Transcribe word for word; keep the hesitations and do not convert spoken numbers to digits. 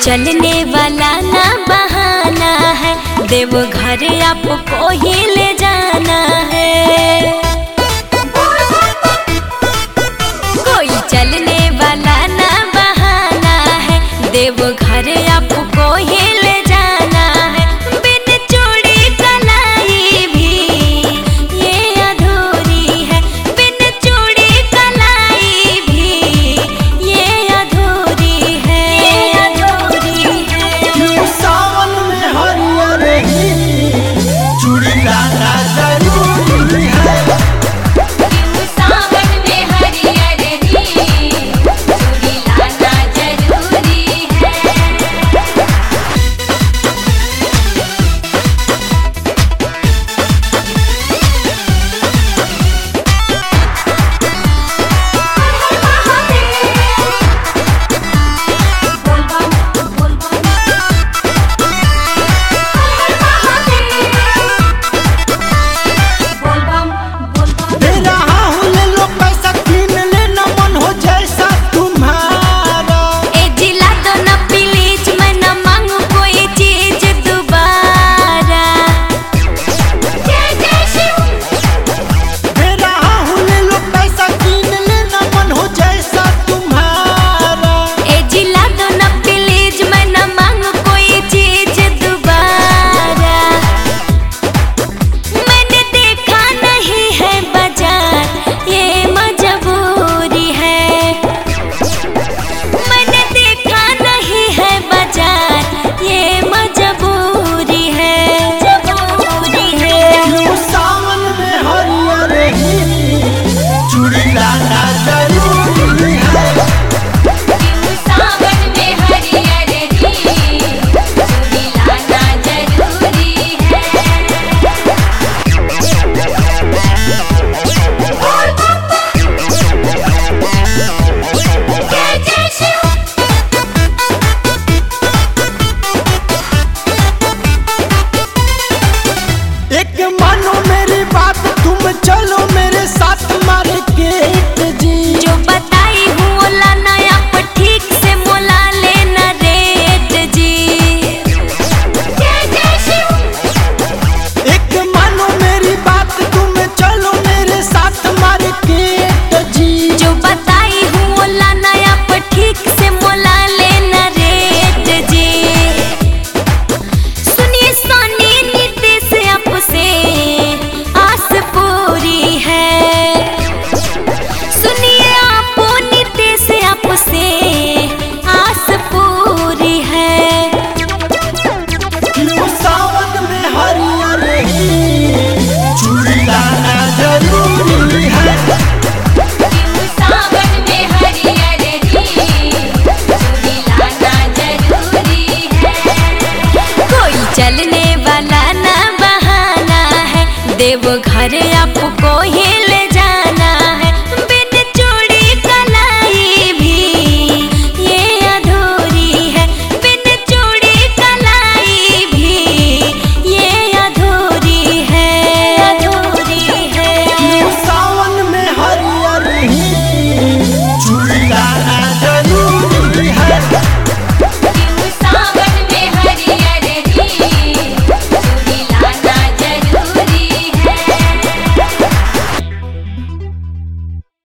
चलने वाला ना बहाना है, देवघर आपको ही ले जाना है। कोई चलने वाला ना बहाना है, देवघर आपको ही ले जाना है। बिन चूड़ी कलाई भी ये अधूरी है, बिन चूड़ी कलाई भी ये अधूरी है, ये अधूरी है। सावन में हरियर ही चूड़ी लाना जरूरी है। सावन में हरियर ही चूड़ी लाना जरूरी है। दे रहा हूँ ले लो पैसा, कीन लेना मन हो जैसा तुम्हारा। ए जिला दो न प्लीज, मैं न मांगू कोई चीज दोबारा। दे रहा हूँ ले लो पैसा, कीन लेना मन हो जैसा तुम्हारा। ए जिला दो न प्लीज, मैं न मांगू कोई चीज दोबारा। मैंने देखा नहीं है बाजार, ये मजबूरी है। मैंने देखा नहीं है बाजार, ये मजबूरी है, मजबूरी है। सावन में हरियर ही चूड़ी लाना जरूरी है। सावन में हरियर ही चूड़ी लाना जरूरी है। एक मानो मेरी बात, तुम चलो मेरे साथ मार्केट जी। जो बताई हूँ ओला नया पर ठीक से मोला लेना रेट जी। एक मानो मेरी बात, तुम चलो मेरे साथ मार्केट जी। जो बताई हूँ ओला नया पर ठीक से मोला लेना रेट जी। सुनिए सोनी नीतीश आपसे आस पूरी है। सुनिए आपो नीतीश आपसे आस पूरी है। सावन में हरियर ही चूड़ी लाना जरूरी है। सावन में हरियर ही चूड़ी लाना जरूरी है। कोई चलने वाला ना बहाना है, देवघर आपको